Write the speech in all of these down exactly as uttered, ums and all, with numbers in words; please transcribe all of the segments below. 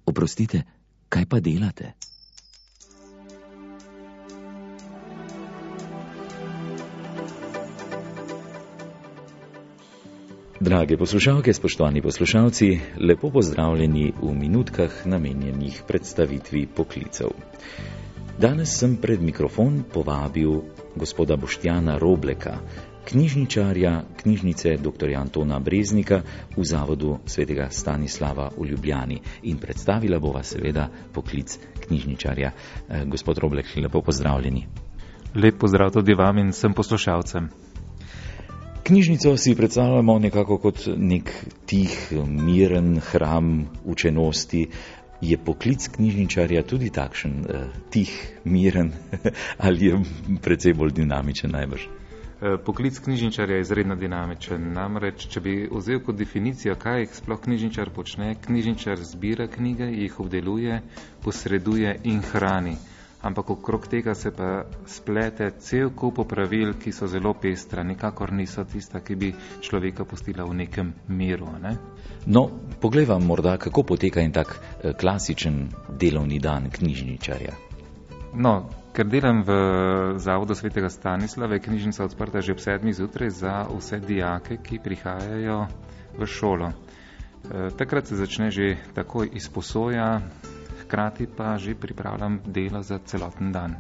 Oprostite, kaj pa delate? Drage poslušalke, spoštovani poslušalci, lepo pozdravljeni v minutkah namenjenih predstavitvi poklicev. Danes sem pred mikrofon povabil gospoda Boštjana Robleka, knjižničarja knjižnice doktorja Antona Breznika v Zavodu svetega Stanislava v Ljubljani in predstavila bova seveda poklic knjižničarja. Gospod Roblek, lepo pozdravljeni. Lep pozdrav tudi vam in vsem poslušalcem. Knjižnico si predstavljamo nekako kot nek tih, miren hram učenosti. Je poklic knjižničarja tudi takšen, tih, miren ali je precej bolj dinamičen najbrž? Poklic knjižničarja je izredno dinamičen. Namreč, če bi vzel kot definicijo, kaj sploh knjižničar počne, knjižničar zbira knjige, jih obdeluje, posreduje in hrani. Ampak okrog tega se pa splete cel kup pravil, ki so zelo pestra, nikakor niso tista, ki bi človeka pustila v nekem miru. Ne? No, poglejva morda, kako poteka en tak klasičen delovni dan knjižničarja. No, ker delam v Zavodu svetega Stanislava, je knjižnica odprta že ob sedmih zjutraj za vse dijake, ki prihajajo v šolo. E, takrat se začne že takoj izposoja, hkrati pa že pripravljam delo za celoten dan.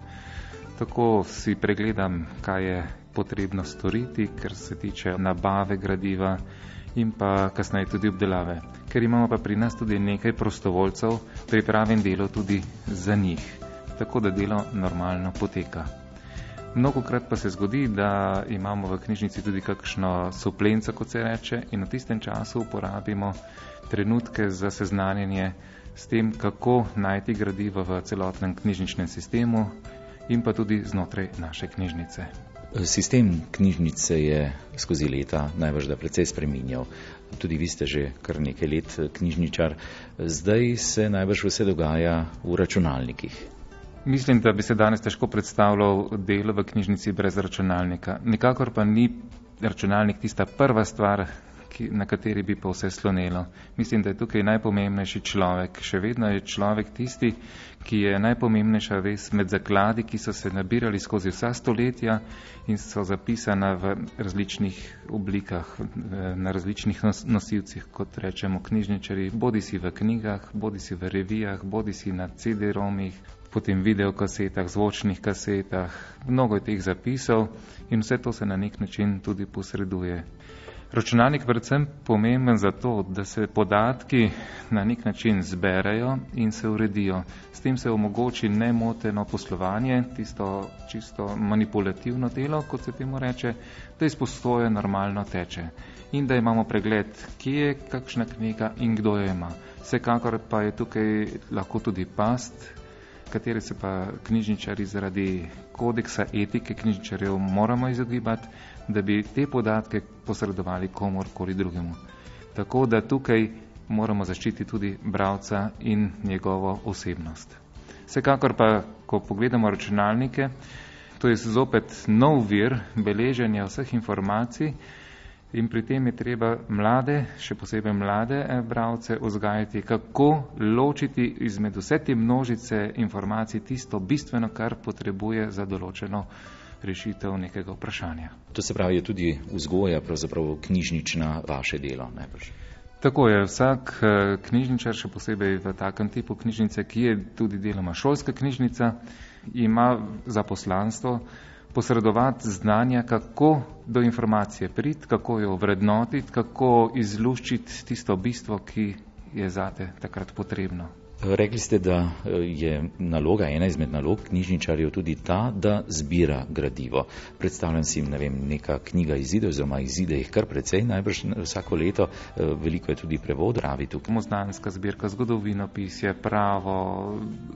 Tako si pregledam, kaj je potrebno storiti, ker se tiče nabave gradiva in pa kasneje tudi obdelave. Ker imamo pa pri nas tudi nekaj prostovoljcev, pripravim delo tudi za njih, tako da delo normalno poteka. Mnogokrat pa se zgodi, da imamo v knjižnici tudi kakšno suplenco, kot se reče, in v tistem času uporabimo trenutke za seznanjanje s tem, kako najti gradivo v celotnem knjižničnem sistemu in pa tudi znotraj naše knjižnice. Sistem knjižnice je skozi leta najbrž da precej spreminjal. Tudi vi ste že kar nekaj let knjižničar. Zdaj se najbrž vse dogaja v računalnikih. Mislim, da bi se danes težko predstavljal delo v knjižnici brez računalnika. Nikakor pa ni računalnik tista prva stvar, na kateri bi pa vse slonelo. Mislim, da je tukaj najpomembnejši človek. Še vedno je človek tisti, ki je najpomembnejša vez med zakladi, ki so se nabirali skozi vsa stoletja in so zapisana v različnih oblikah, na različnih nosilcih, kot rečemo knjižničari, bodi si v knjigah, bodi si v revijah, bodi si na ce de-romih, potem videokasetah, zvočnih kasetah. Mnogo je teh zapisov in vse to se na nek način tudi posreduje. Računalnik predvsem pomemben zato, da se podatki na nek način zberejo in se uredijo. S tem se omogoči nemoteno poslovanje, tisto čisto manipulativno delo, kot se temu reče, da izposoja normalno teče in da imamo pregled, kje je kakšna knjiga in kdo jo ima. Vsekakor pa je tukaj lahko tudi past, kateri se pa knjižničari zaradi kodeksa etike knjižničarjev moramo izogibati, da bi te podatke posredovali komorkoli drugemu. Tako da tukaj moramo zaščititi tudi bralca in njegovo osebnost. Vsekakor pa, ko pogledamo računalnike, to je zopet nov vir beleženja vseh informacij in pri tem je treba mlade, še posebej mlade bralce vzgajati, kako ločiti izmed vse te množice informacij tisto bistveno, kar potrebuje za določeno rešitev nekega vprašanja. To se pravi, je tudi vzgoja, pravzaprav knjižnična vaše delo, najbrž. Tako je, vsak knjižničar, še posebej v takem tipu knjižnice, ki je tudi deloma šolska knjižnica, ima za poslanstvo posredovati znanja, kako do informacije priti, kako jo vrednotiti, kako izluščiti tisto bistvo, ki je zate takrat potrebno. Rekli ste, da je naloga, ena izmed nalog knjižničarjev tudi ta, da zbira gradivo. Predstavljam si, ne vem, neka knjiga izide, oziroma izide jih kar precej, najbrž vsako leto, veliko je tudi prevod, ravi tukaj. Moznanska zbirka, zgodovinopisje, pravo,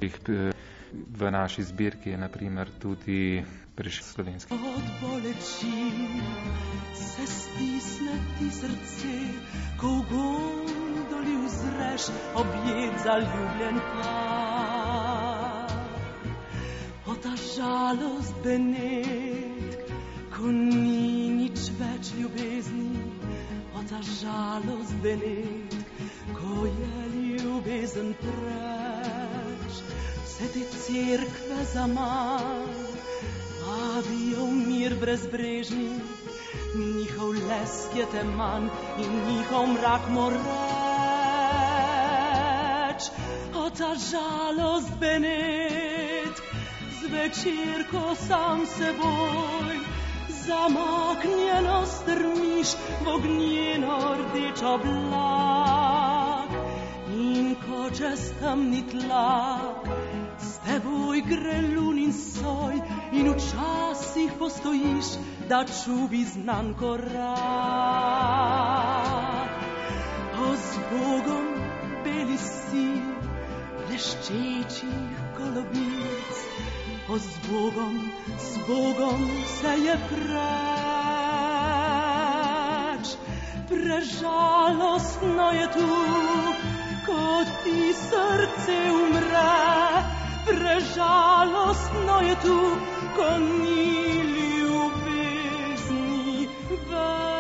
v naši zbirki je naprimer tudi prišel slovenski. Od boleči se stisne ti srce, ko v gondoli uzreš objet zaljubljen par. O ta žalost, Benedk, ko ni nič več ljubezni, o ta žalost, Benedk, ko je ljubezen preč, vse te cerkve zaman, vabijo v mir brezbrežni, njihov lesk je teman in njihov mrak moreč. O ta žalost, Benedk, zvečer, ko sam seboj zamaknjeno strmiš v ognjeno rdeč oblak, in ko čez temni tlak s teboj gre lunin soj in včasih postojiš, da čubi znan korak. O, z Bogom beli si bleščečih golobic, o, z Bogom, z Bogom se je preč. Prežalostno je tu, ko ti srce umre, prežalostno je tu, ko ni ljubezni več.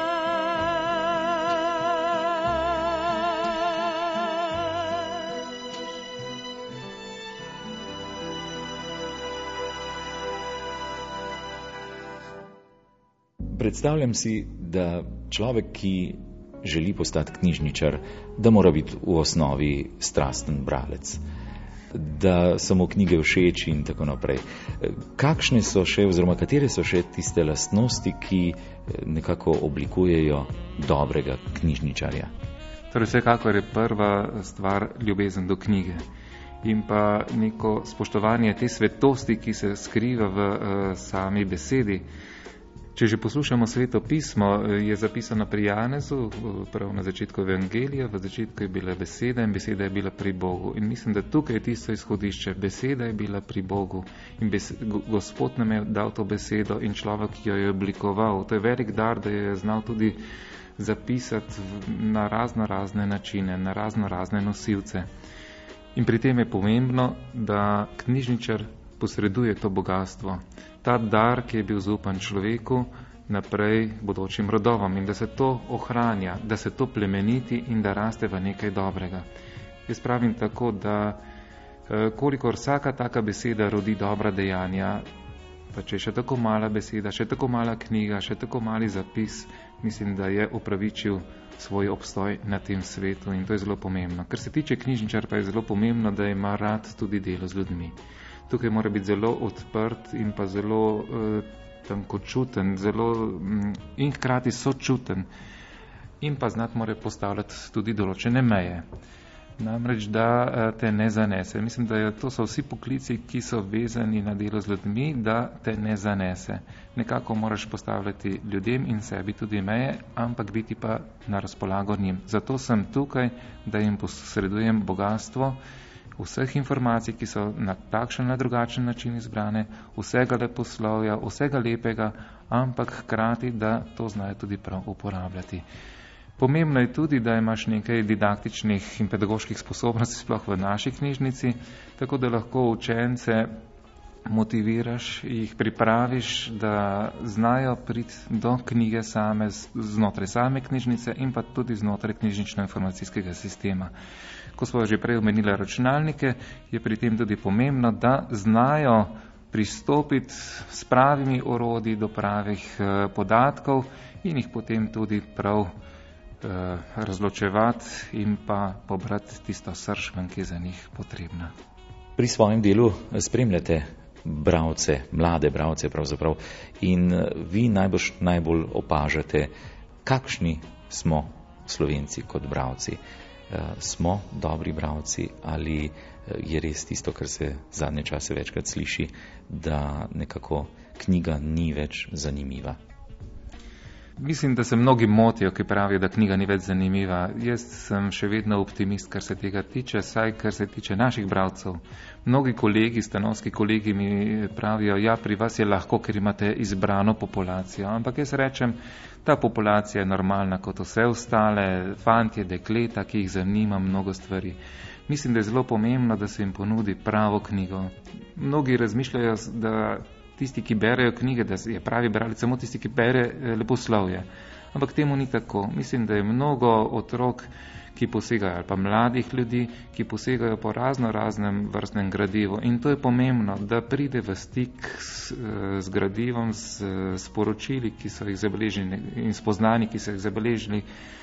Predstavljam si, da človek, ki želi postati knjižničar, da mora biti v osnovi strasten bralec, da so mu knjige všeč in tako naprej. Kakšne so še, oziroma katere so še tiste lastnosti, ki nekako oblikujejo dobrega knjižničarja? Torej, vsekakor je prva stvar ljubezen do knjige in pa neko spoštovanje te svetosti, ki se skriva v uh, sami besedi. Če že poslušamo Sveto pismo, je zapisano pri Janezu, prav na začetku Evangelija, v začetku je bila beseda in beseda je bila pri Bogu. In mislim, da tukaj je tisto izhodišče. Beseda je bila pri Bogu in besed, Gospod nam je dal to besedo in človek jo je oblikoval. To je velik dar, da je znal tudi zapisati na razno razne načine, na razno razne nosilce. In pri tem je pomembno, da knjižničar posreduje to bogatstvo, ta dar, ki je bil zaupan človeku, naprej bodočim rodovom in da se to ohranja, da se to plemeniti in da raste v nekaj dobrega. Jaz pravim tako, da kolikor vsaka taka beseda rodi dobra dejanja, pa če je še tako mala beseda, še tako mala knjiga, še tako mali zapis, mislim, da je upravičil svoj obstoj na tem svetu in to je zelo pomembno. Kar se tiče knjižničar, pa je zelo pomembno, da ima rad tudi delo z ljudmi. Tukaj mora biti zelo odprt in pa zelo eh, tankočuten, zelo mm, in hkrati sočuten in pa znati mora postavljati tudi določene meje. Namreč, da eh, te ne zanese. Mislim, da je, to so vsi poklici, ki so vezani na delo z ljudmi, da te ne zanese. Nekako moraš postavljati ljudem in sebi tudi meje, ampak biti pa na razpolago njim. Zato sem tukaj, da jim posredujem bogatstvo vseh informacij, ki so na takšen ali drugačen način izbrane, vsega leposlovja, vsega lepega, ampak hkrati, da to znajo tudi prav uporabljati. Pomembno je tudi, da imaš nekaj didaktičnih in pedagoških sposobnosti sploh v naši knjižnici, tako da lahko učence motiviraš, jih pripraviš, da znajo priti do knjige same, znotraj same knjižnice in pa tudi znotraj knjižnično-informacijskega sistema. Ko smo že prej omenili računalnike, je pri tem tudi pomembno, da znajo pristopiti s pravimi orodji do pravih eh, podatkov in jih potem tudi prav eh, razločevati in pa pobrati tisto srž, ki je za njih potrebna. Pri svojem delu spremljate bralce, mlade bralce pravzaprav in vi najbolj, najbolj opažate, kakšni smo Slovenci kot bralci. Smo dobri bralci ali je res tisto, kar se zadnje čase večkrat sliši, da nekako knjiga ni več zanimiva? Mislim, da se mnogi motijo, ki pravijo, da knjiga ni več zanimiva. Jaz sem še vedno optimist, kar se tega tiče, saj kar se tiče naših bralcev. Mnogi kolegi, stanovski kolegi mi pravijo, ja, pri vas je lahko, ker imate izbrano populacijo. Ampak jaz rečem, ta populacija je normalna kot vse ostale, fantje, dekleta, ki jih zanima mnogo stvari. Mislim, da je zelo pomembno, da se jim ponudi pravo knjigo. Mnogi razmišljajo, da tisti, ki berejo knjige, da je pravi bralec samo tisti, ki bere leposlovje. Ampak temu ni tako. Mislim, da je mnogo otrok, ki posegajo, ali pa mladih ljudi, ki posegajo po razno raznem vrstnem gradivu. In to je pomembno, da pride v stik s, z gradivom, s sporočili, ki so jih zabeležili in spoznani, ki so jih zabeležili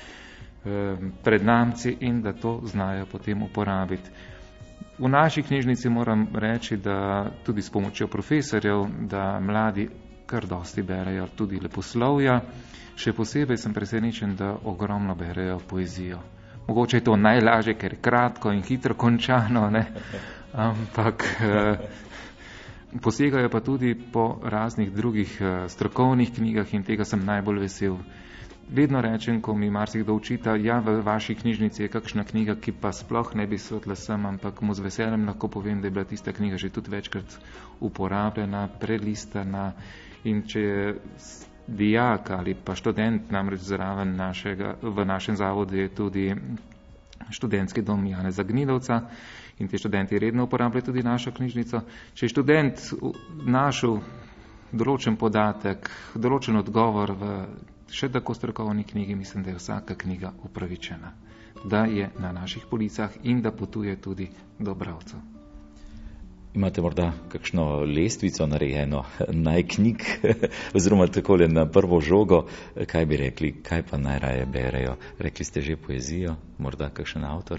pred namci in da to znajo potem uporabiti. V naši knjižnici moram reči, da tudi s pomočjo profesorjev, da mladi kar dosti berejo tudi leposlovja. Še posebej sem presenečen, da ogromno berejo poezijo. Mogoče je to najlažje, ker je kratko in hitro končano, ne? Ampak eh, posegajo pa tudi po raznih drugih eh, strokovnih knjigah in tega sem najbolj vesel. Vedno rečem, ko mi marsikdo učita, ja, v vaši knjižnici je kakšna knjiga, ki pa sploh ne bi svetla sem, ampak mu z veseljem lahko povem, da je bila tista knjiga že tudi večkrat uporabljena, prelistana in če je dijak ali pa študent, namreč zraven našega, v našem zavodu je tudi študentski dom Janeza Gnidovca in ti študenti redno uporabljajo tudi našo knjižnico. Če je študent našel določen podatek, določen odgovor v še tako strokovni knjigi, mislim, da je vsaka knjiga upravičena, da je na naših policah in da potuje tudi do bralcev. Imate morda kakšno lestvico narejeno naj knjig, oziroma takole na prvo žogo, kaj bi rekli, kaj pa najraje berejo? Rekli ste že poezijo, morda kakšen avtor?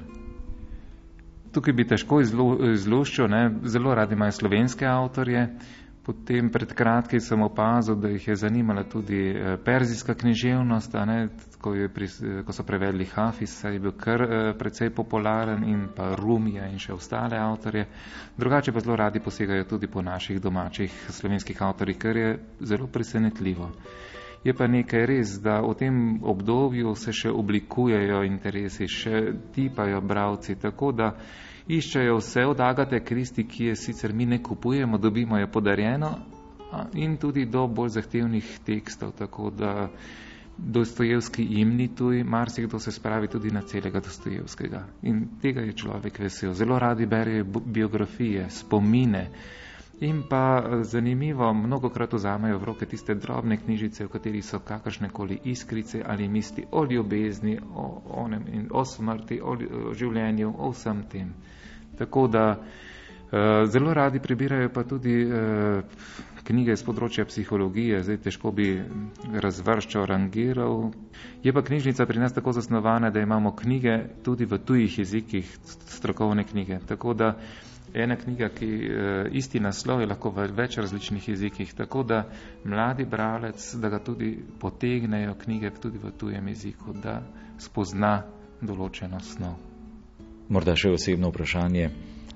Tukaj bi težko izluščil, ne? Zelo radi imajo slovenske avtorje. Potem pred kratkim sem opazil, da jih je zanimala tudi perzijska književnost, a ne, ko, je, ko so prevedli Hafisa, je bil kar precej popularen in pa Rumija in še ostale avtorje. Drugače pa zelo radi posegajo tudi po naših domačih slovenskih avtorjih, kar je zelo presenetljivo. Je pa nekaj res, da v tem obdobju se še oblikujejo interesi, še tipajo bralci, tako da iščejo vse od Agate Kristi, ki je sicer mi ne kupujemo, dobimo jo podarjeno, in tudi do bolj zahtevnih tekstov, tako da Dostojevski jim ni tuj, marsikdo se spravi tudi na celega Dostojevskega. In tega je človek vesel. Zelo radi berejo biografije, spomine in pa zanimivo, mnogokrat vzamejo v roke tiste drobne knjižice, v kateri so kakršnekoli iskrice ali misli o ljubezni, o, onem, in o smrti, o, o življenju, o vsem tem. Tako da uh, zelo radi prebirajo pa tudi uh, knjige z področja psihologije, zdaj težko bi razvrščal, rangiral. Je pa knjižnica pri nas tako zasnovana, da imamo knjige tudi v tujih jezikih, strokovne knjige, tako da ena knjiga, ki isti naslov je lahko v več različnih jezikih, tako da mladi bralec, da ga tudi potegnejo knjige tudi v tujem jeziku, da spozna določeno snov. Morda še osebno vprašanje,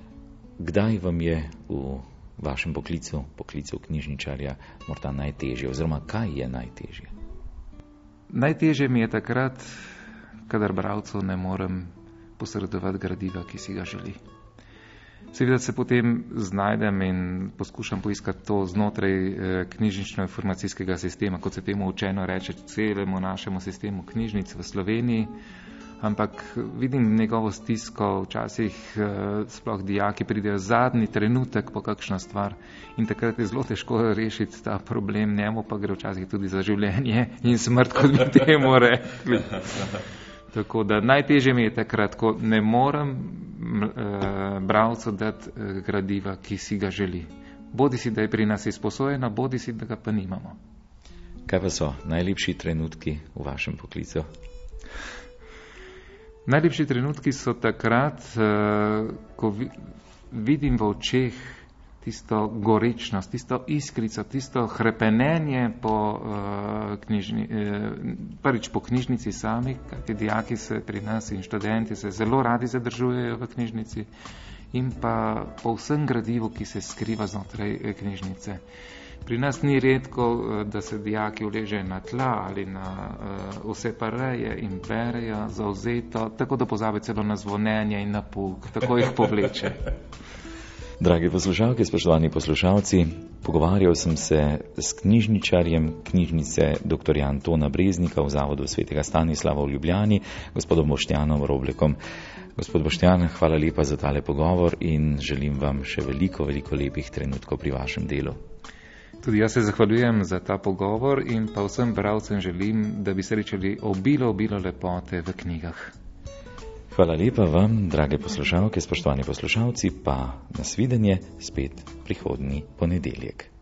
kdaj vam je v vašem poklicu, poklicu knjižničarja, morda najtežje, oziroma kaj je najtežje? Najtežje mi je takrat, kadar bralcu ne morem posredovati gradiva, ki si ga želi. Seveda se potem znajdem in poskušam poiskati to znotraj eh, knjižnično-informacijskega sistema, kot se temu učeno reče, celemu našemu sistemu knjižnic v Sloveniji, ampak vidim njegovo stisko, včasih eh, sploh dijaki pridejo zadnji trenutek po kakšno stvar in takrat je zelo težko rešiti ta problem, njemu pa gre včasih tudi za življenje in smrt, kot bi temu rekli. Tako da najtežje mi je takrat, ko ne morem uh, bralcu dati uh, gradiva, ki si ga želi. Bodi si, da je pri nas izposojeno, bodi si, da ga pa nimamo. Kaj pa so najlepši trenutki v vašem poklicu? Najlepši trenutki so takrat, uh, ko vi, vidim v očeh tisto gorečnost, tisto iskrico, tisto hrepenenje po, uh, knjižni, uh, prvič po knjižnici sami, kajti dijaki se pri nas in študenti se zelo radi zadržujejo v knjižnici in pa po vsem gradivu, ki se skriva znotraj knjižnice. Pri nas ni redko, da se dijaki uležejo na tla ali na uh, vse pareje in berejo zavzeto, tako da pozabi celo na zvonjenje in na pouk, tako jih povleče. Dragi poslušalke, spoštovani poslušalci, pogovarjal sem se s knjižničarjem knjižnice doktorja Antona Breznika v Zavodu svetega Stanislava v Ljubljani, gospodom Boštjanom Roblekom. Gospod Boštjan, hvala lepa za tale pogovor in želim vam še veliko, veliko lepih trenutkov pri vašem delu. Tudi jaz se zahvaljujem za ta pogovor in pa vsem bralcem želim, da bi srečali obilo, obilo lepote v knjigah. Hvala lepa vam, drage poslušalke, spoštovani poslušalci, pa nasvidenje spet prihodnji ponedeljek.